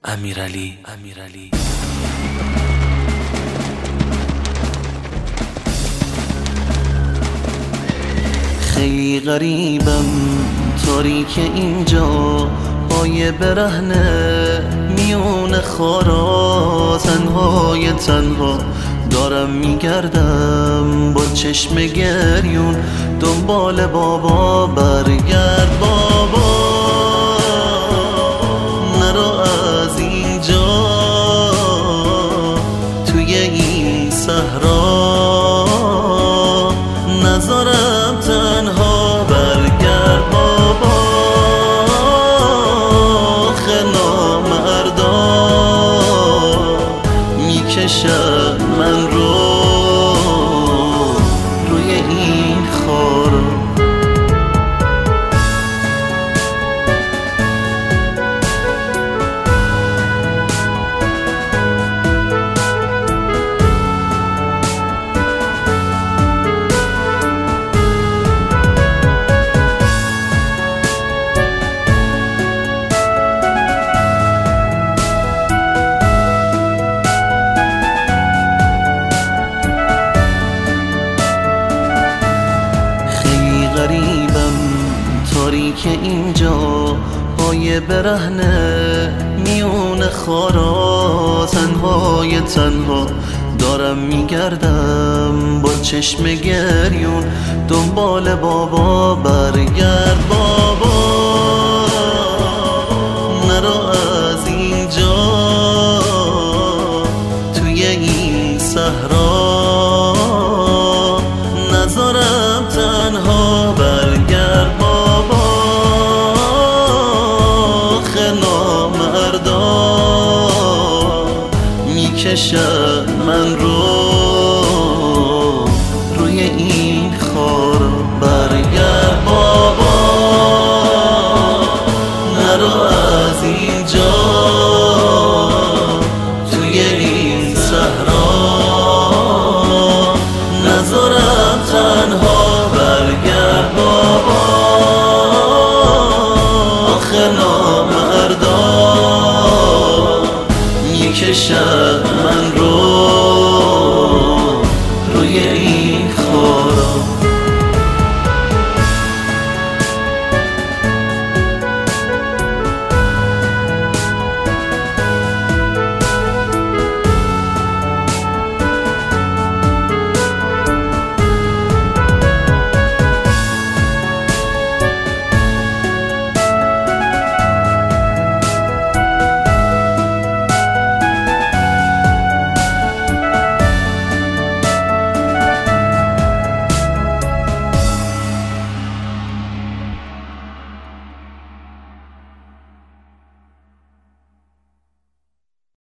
امیرعلی. خیلی غریبم، تاریک اینجا، پای برهنه میون خارا، تنهای تنها دارم میگردم با چشم گریون دنبال بابا. برگرد بابا، نرو از اینجا، توی این صحرا نذارم تنها. برگرد بابا، خنا مردا میکشد من رو روی این خارا. تاریک اینجا، پای برهنه میون خارا، تنهای تنها دارم میگردم با چشم گریون دنبال بابا. برگرد بابا، نرو از اینجا، توی این صحرا نذارم تنها. برگرد بابا، خنا مردا میکشد من رو روی این خارا. برگرد بابا، نرو از اینجا، توی این صحرا نذارم تنها. برگرد بابا، خنا مردا میکشد